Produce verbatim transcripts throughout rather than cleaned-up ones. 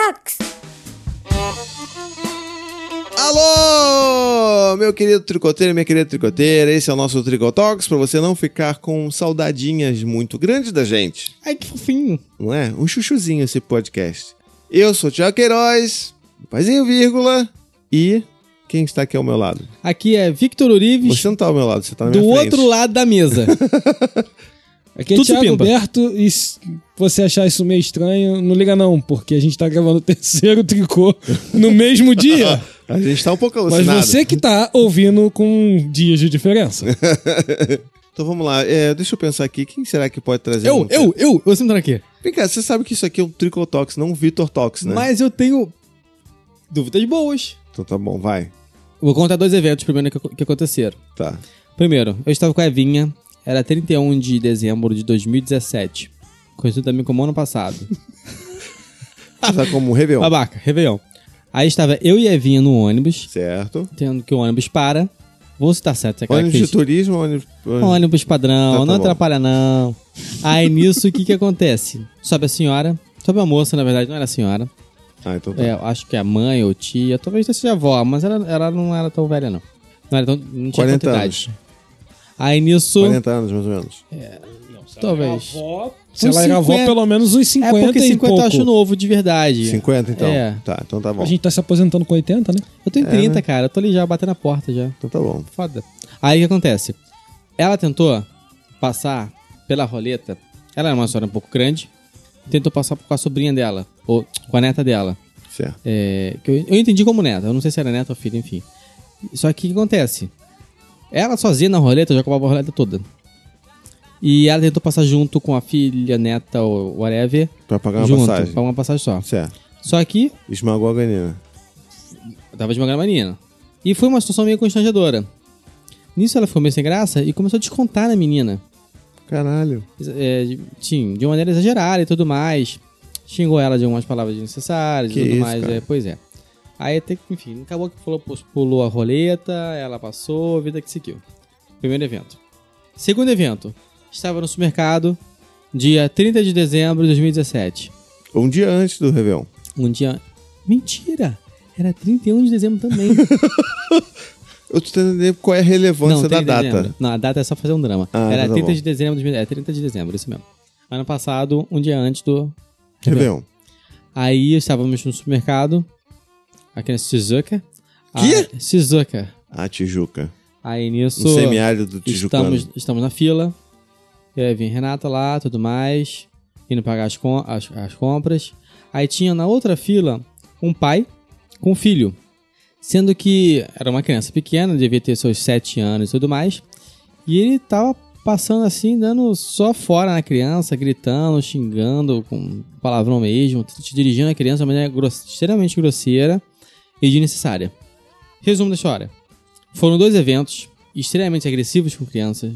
Tricotalks! Alô, meu querido tricoteiro e minha querida tricoteira, esse é o nosso Tricotalks, pra você não ficar com saudadinhas muito grandes da gente. Ai, que fofinho. Não é? Um chuchuzinho esse podcast. Eu sou o Thiago Queiroz, paizinho vírgula, e quem está aqui ao meu lado? Aqui é Victor Urives, Você não tá ao meu lado, você tá na minha do frente. outro lado da mesa. Aqui é Tudo Thiago supimpa. Berto, e se você achar isso meio estranho, não liga não, porque a gente tá gravando o terceiro tricô no mesmo dia. A gente tá um pouco Mas alucinado. você que tá ouvindo com dias de diferença. Então vamos lá, é, deixa eu pensar aqui, quem será que pode trazer Eu, um... eu, eu, eu sempre tô aqui. Vem cá, você sabe que isso aqui é um Tricotalks, não um Vitor Talks, né? Mas eu tenho dúvidas boas. Então tá bom, vai. Vou contar dois eventos primeiro que, que aconteceram. Tá. Primeiro, eu estava com a Evinha, era trinta e um de dezembro de dois mil e dezessete. Conhecido também como ano passado. Você tá como um Réveillon. Babaca, Réveillon. Aí estava eu e a Evinha no ônibus, Certo. tendo que o ônibus para. Vou citar certo, essa Ônibus de característica. turismo, ônibus... Ônibus padrão, Tá, tá não bom. atrapalha não. Aí nisso, o que que acontece? Sobe a senhora, sobe a moça, na verdade, não era a senhora. Ah, então tá. É, eu acho que é a mãe ou tia, talvez seja a avó, mas ela, ela não era tão velha não. Não, era tão, não tinha quarenta tanta anos. idade. Aí nisso, quarenta anos, mais ou menos. talvez. Se ela Uns era avó, cinquenta. pelo menos uns É cinquenta porque e cinquenta eu pouco. acho novo de verdade. cinquenta, então? É. Tá, então tá bom. A gente tá se aposentando com oitenta, né? Eu tô em É, trinta, né? cara. Eu tô ali já batendo a porta já. Então tá bom. Foda. Aí o que acontece? Ela tentou passar pela roleta. Ela era uma senhora um pouco grande. Tentou passar com a sobrinha dela. Ou com a neta dela. Certo. É, que eu, eu entendi como neta. Eu não sei se era neta ou filha, enfim. Só que o que acontece? Ela sozinha na roleta já ocupava a roleta toda. E ela tentou passar junto com a filha, neta ou whatever. Pra pagar uma junto, passagem. pra uma passagem só. Certo. Só que Esmagou a ganina. eu tava esmagando a menina. E foi uma situação meio constrangedora. Nisso ela ficou meio sem graça e começou a descontar na menina. Caralho. É, de- sim, de maneira exagerada e tudo mais. Xingou ela de algumas palavras desnecessárias e Que tudo isso, mais. cara? É, pois é. Aí até que, enfim, acabou que pulou, pulou a roleta, ela passou, a vida que seguiu. Primeiro evento. Segundo evento. Estava no supermercado, dia trinta de dezembro de dois mil e dezessete. Um dia antes do Réveillon. Um dia... Mentira! Era trinta e um de dezembro também. Eu tô tentando entender qual é a relevância da trinta de data. dezembro. Não, a data é só fazer um drama. Ah, Era tá trinta bom. de dezembro, de dois mil é trinta de dezembro, isso mesmo. Ano passado, um dia antes do Réveillon. Aí estávamos no supermercado, aqui na Shizuoka. Que? Ah, Shizuoka. A Tijuca. Aí nisso, Um semiárido do Tijucano. estamos, estamos na fila. E aí vem Renata lá, tudo mais, indo pagar as, com, as, as compras. Aí tinha na outra fila um pai com um filho. Sendo que era uma criança pequena, devia ter seus sete anos e tudo mais. E ele tava passando assim, dando só fora na criança, gritando, xingando, com palavrão mesmo, te dirigindo a criança de maneira grosse, extremamente grosseira e desnecessária. Resumo da história. Foram dois eventos extremamente agressivos com crianças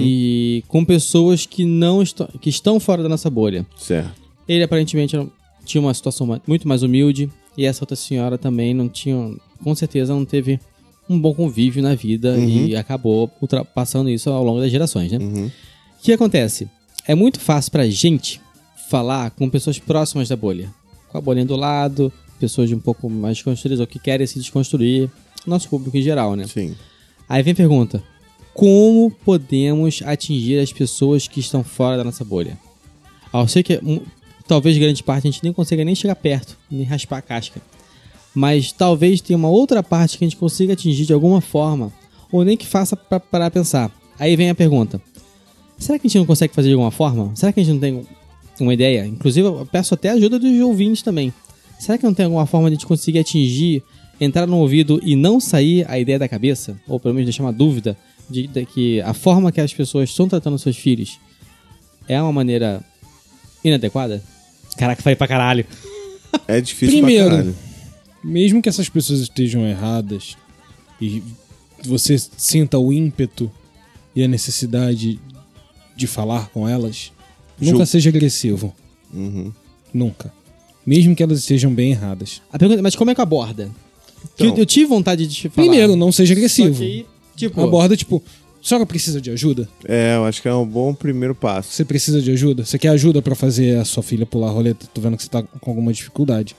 e com pessoas que não estão, que estão fora da nossa bolha. Certo. Ele aparentemente era- tinha uma situação ma- muito mais humilde e essa outra senhora também não tinha, com certeza não teve um bom convívio na vida e acabou ultrapassando isso ao longo das gerações, né? Uhum. O que acontece? É muito fácil pra gente falar com pessoas próximas da bolha. Com a bolhinha do lado, pessoas de um pouco mais desconstruídas ou que querem se desconstruir. Nosso público em geral, né? Sim. Aí vem a pergunta: como podemos atingir as pessoas que estão fora da nossa bolha? Ah, eu sei que hum, talvez grande parte a gente nem consiga nem chegar perto, nem raspar a casca. Mas talvez tenha uma outra parte que a gente consiga atingir de alguma forma, ou nem que faça pra parar a pensar. Aí vem a pergunta: será que a gente não consegue fazer de alguma forma? Será que a gente não tem uma ideia? Inclusive eu peço até a ajuda dos ouvintes também. Será que não tem alguma forma de a gente conseguir atingir, entrar no ouvido e não sair a ideia da cabeça? Ou pelo menos deixar uma dúvida de, de que a forma que as pessoas estão tratando seus filhos é uma maneira inadequada? Caraca, falei pra caralho. É difícil Primeiro, pra caralho. mesmo que essas pessoas estejam erradas e você sinta o ímpeto e a necessidade de falar com elas, Ju- nunca seja agressivo. Uhum. Nunca. Mesmo que elas estejam bem erradas. A pergunta, mas como é que aborda? Que Então. eu, eu tive vontade de te falar. Primeiro, não seja Só agressivo. que aí, tipo, Aborda, tipo, a senhora precisa de ajuda? É, eu acho que é um bom primeiro passo. Você precisa de ajuda? Você quer ajuda pra fazer a sua filha pular a roleta? Tô vendo que você tá com alguma dificuldade.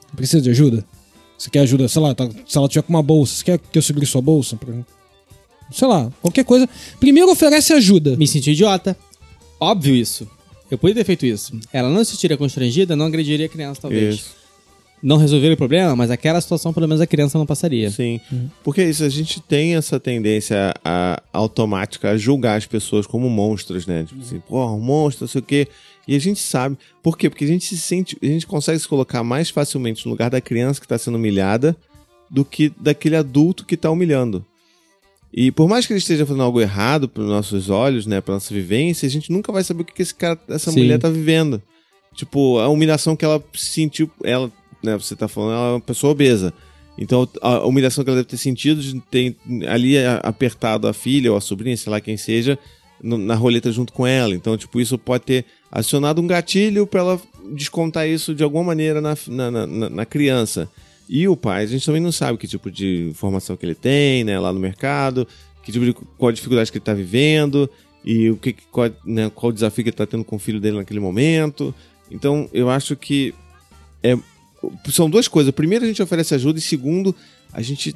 Precisa de ajuda? Você quer ajuda, sei lá, tá, se ela tiver com uma bolsa, você quer que eu segure sua bolsa? Pra... Sei lá, qualquer coisa. Primeiro oferece ajuda. Me senti idiota. Óbvio isso. Eu podia ter feito isso. Ela não se sentiria constrangida, não agrediria a criança, talvez. Isso. Não resolveria o problema, mas aquela situação, pelo menos, a criança não passaria. Sim. Uhum. Porque isso, a gente tem essa tendência a, a, automática a julgar as pessoas como monstros, né? Tipo assim, pô, um monstro, não sei o quê. E a gente sabe. Por quê? Porque a gente se sente. A gente consegue se colocar mais facilmente no lugar da criança que está sendo humilhada do que daquele adulto que está humilhando. E por mais que ele esteja fazendo algo errado para os nossos olhos, né? Para nossa vivência, a gente nunca vai saber o que, que esse cara, essa Sim. mulher tá vivendo. Tipo, a humilhação que ela sentiu. Ela, né, você tá falando, ela é uma pessoa obesa. Então, a humilhação que ela deve ter sentido de ter ali apertado a filha ou a sobrinha, sei lá quem seja, no, na roleta junto com ela. Então, tipo, isso pode ter acionado um gatilho para ela descontar isso de alguma maneira na, na, na, na criança. E o pai, a gente também não sabe que tipo de informação que ele tem, né, lá no mercado, que tipo de, qual a dificuldade que ele está vivendo e o que, qual, né, qual o desafio que ele está tendo com o filho dele naquele momento. Então, eu acho que é, são duas coisas. Primeiro, a gente oferece ajuda e segundo, a gente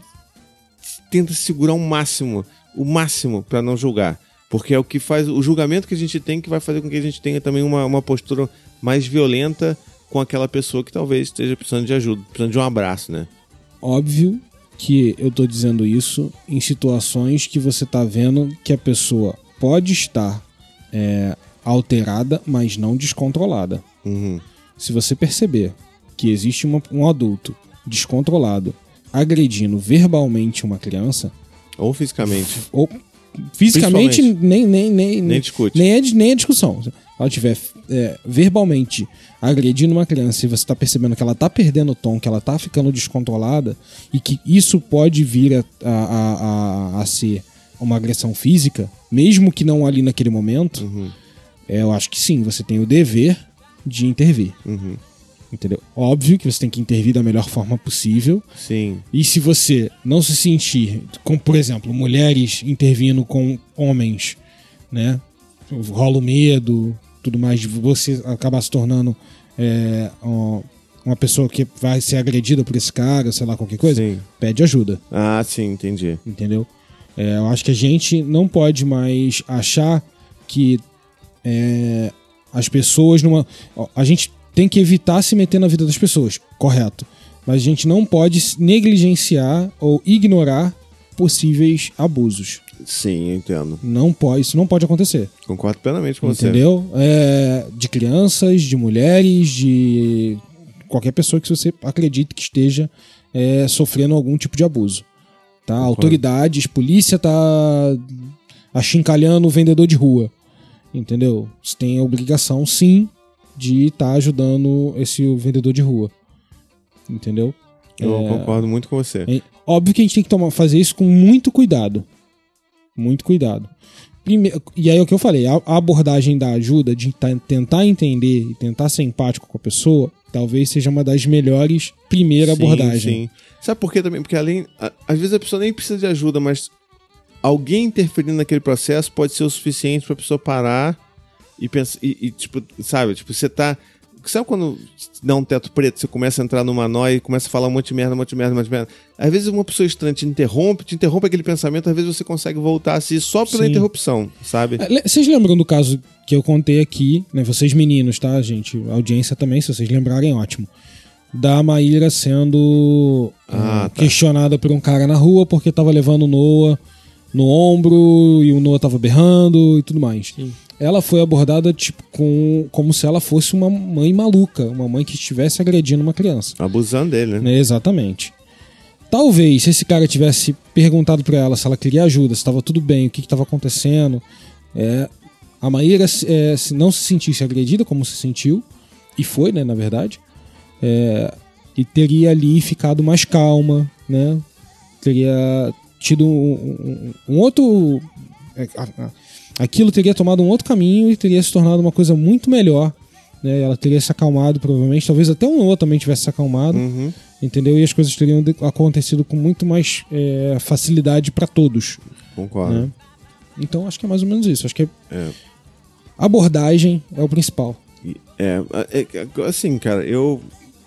tenta segurar o máximo, o máximo para não julgar. Porque é o que faz, o julgamento que a gente tem que vai fazer com que a gente tenha também uma, uma postura mais violenta com aquela pessoa que talvez esteja precisando de ajuda, precisando de um abraço, né? Óbvio que eu tô dizendo isso em situações que você tá vendo que a pessoa pode estar é, alterada, mas não descontrolada. Uhum. Se você perceber que existe uma, um adulto descontrolado agredindo verbalmente uma criança... Ou fisicamente. Ou fisicamente nem, nem, nem, nem discute. Nem é, nem é discussão. Se ela estiver é, verbalmente agredindo uma criança e você está percebendo que ela está perdendo o tom, que ela está ficando descontrolada e que isso pode vir a, a, a, a ser uma agressão física, mesmo que não ali naquele momento, uhum. é, eu acho que sim, você tem o dever de intervir. Uhum. Entendeu? Óbvio que você tem que intervir da melhor forma possível. Sim. E se você não se sentir, como por exemplo, mulheres intervindo com homens, né? Rola o medo, tudo mais, de você acabar se tornando é, uma pessoa que vai ser agredida por esse cara, sei lá, qualquer coisa, sim. Pede ajuda. Ah, sim, entendi. Entendeu? É, eu acho que a gente não pode mais achar que é, as pessoas numa... A gente tem que evitar se meter na vida das pessoas, correto. Mas a gente não pode negligenciar ou ignorar possíveis abusos. Sim, eu entendo. Não pode, isso não pode acontecer. Concordo plenamente com Entendeu? você. É, de crianças, de mulheres, de qualquer pessoa que você acredite que esteja é, sofrendo algum tipo de abuso. Tá? Autoridades, polícia tá achincalhando o vendedor de rua. Entendeu? Você tem a obrigação, sim, de estar tá ajudando esse vendedor de rua. Entendeu? Eu é, concordo muito com você. É, óbvio que a gente tem que tomar, fazer isso com muito cuidado. Muito cuidado. Primeiro, e aí é o que eu falei, a, a abordagem da ajuda, de tá, tentar entender e tentar ser empático com a pessoa, talvez seja uma das melhores primeira sim, abordagem. Sim. Sabe por quê também? Porque além, a, às vezes a pessoa nem precisa de ajuda, mas alguém interferindo naquele processo pode ser o suficiente pra pessoa parar e pensar, e, e tipo, sabe, tipo, você tá... Sabe quando dá um teto preto, você começa a entrar numa nóia e começa a falar um monte de merda, um monte de merda, um monte de merda. Às vezes uma pessoa estranha te interrompe, te interrompe aquele pensamento, às vezes você consegue voltar a si só pela Sim. interrupção, sabe? Vocês lembram do caso que eu contei aqui, né? Vocês meninos, tá, gente? A audiência também, se vocês lembrarem, ótimo. Da Maíra sendo ah, uh, tá. questionada por um cara na rua porque tava levando o Noah no ombro e o Noah tava berrando e tudo mais. Sim. Ela foi abordada tipo, com, como se ela fosse uma mãe maluca, uma mãe que estivesse agredindo uma criança. Abusando dele, né? É, exatamente. Talvez, se esse cara tivesse perguntado pra ela se ela queria ajuda, se estava tudo bem, o que estava acontecendo, é, a Maíra é, se não se sentisse agredida, como se sentiu, e foi, né, na verdade, é, e teria ali ficado mais calma, né? Teria tido um, um, um outro... É, a, a, aquilo teria tomado um outro caminho e teria se tornado uma coisa muito melhor, né? Ela teria se acalmado, provavelmente, talvez até o Noah também tivesse se acalmado, uhum. entendeu? E as coisas teriam acontecido com muito mais é, facilidade para todos. Concordo. Né? Então acho que é mais ou menos isso. Acho que é. abordagem é o principal. É, é, assim, cara, eu, eu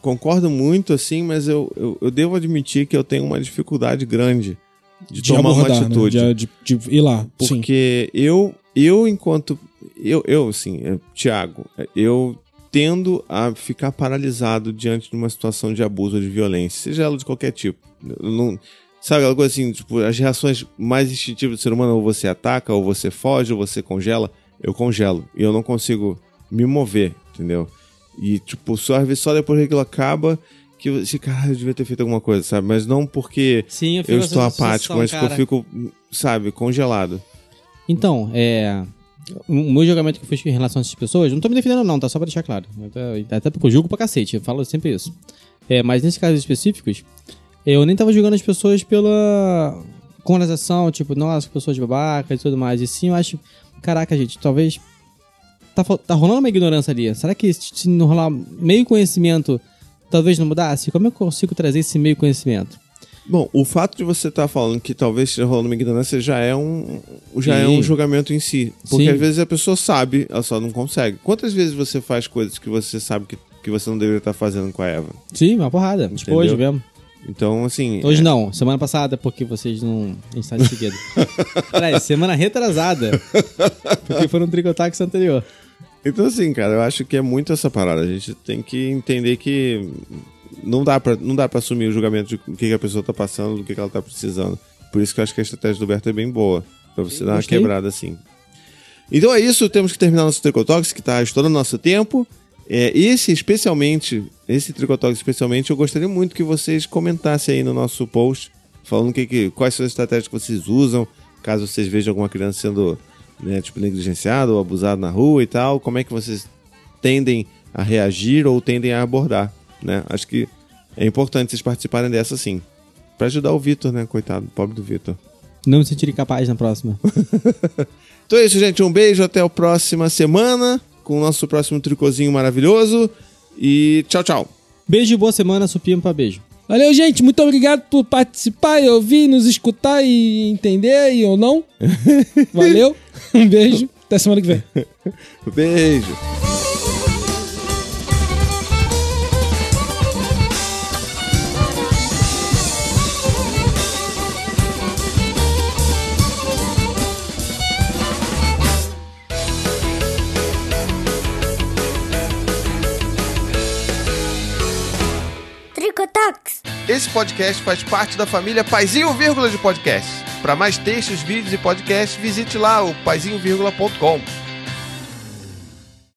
concordo muito, assim, mas eu, eu, eu devo admitir que eu tenho uma dificuldade grande de, De tomar abordar, uma atitude. né? de, de, de ir lá. Sim. Porque eu, eu, enquanto... Eu, eu assim, é, Thiago, eu tendo a ficar paralisado diante de uma situação de abuso ou de violência, seja ela de qualquer tipo. Eu não, sabe, aquela coisa assim, tipo, as reações mais instintivas do ser humano, ou você ataca, ou você foge, ou você congela. Eu congelo. E eu não consigo me mover, entendeu? E, tipo, só, às vezes só depois que aquilo acaba... que eu, esse cara, eu devia ter feito alguma coisa, sabe? Mas não porque Sim, eu, eu estou sensação, apático, mas cara. porque eu fico, sabe, congelado. Então, é... o meu julgamento que eu fiz em relação a essas pessoas, não tô me defendendo não, tá? Só pra deixar claro. Até, até porque eu julgo pra cacete, eu falo sempre isso. É, mas nesses casos específicos, eu nem tava julgando as pessoas pela conversação, tipo, nossa, pessoas babacas e tudo mais. E sim, eu acho, caraca, gente, talvez... Tá, tá rolando uma ignorância ali. Será que se não rolar meio conhecimento... talvez não mudasse? Como eu consigo trazer esse meio conhecimento? Bom, o fato de você estar tá falando que talvez esteja rolando uma ignorância já é um, já Sim. é um julgamento em si. Porque Sim. às vezes a pessoa sabe, ela só não consegue. Quantas vezes você faz coisas que você sabe que, que você não deveria estar fazendo com a Eva? Sim, uma porrada. Tipo, Entendeu? hoje mesmo. Então, assim... Hoje é... não, semana passada, porque vocês não... A gente tá de seguida. Peraí, semana retrasada. Porque foi no Tricotax anterior. Então, assim, cara, eu acho que é muito essa parada. A gente tem que entender que não dá pra, não dá pra assumir o julgamento de o que, que a pessoa tá passando, do que, que ela tá precisando. Por isso que eu acho que a estratégia do Berto é bem boa. Pra você Eu dar uma gostei. quebrada assim. Então é isso, temos que terminar nosso Tricotox, que tá estourando nosso tempo. É, esse especialmente, esse Tricotox especialmente, eu gostaria muito que vocês comentassem aí no nosso post, falando que, que, quais são as estratégias que vocês usam, caso vocês vejam alguma criança sendo... né, tipo, negligenciado ou abusado na rua e tal, como é que vocês tendem a reagir ou tendem a abordar, né? Acho que é importante vocês participarem dessa, sim. Pra ajudar o Vitor, né? Coitado, pobre do Vitor. Não me sentirei capaz na próxima. Então é isso, gente. Um beijo, até a próxima semana com o nosso próximo tricozinho maravilhoso e tchau, tchau. Beijo e boa semana, supimpa pra beijo. Valeu, gente. Muito obrigado por participar e ouvir, nos escutar e entender e ou não. Valeu. Um beijo. Até semana que vem. Beijo. Tricotox. Esse podcast faz parte da família Paizinho Vírgula de Podcast. Para mais textos, vídeos e podcasts, visite lá o paizinho vírgula ponto com.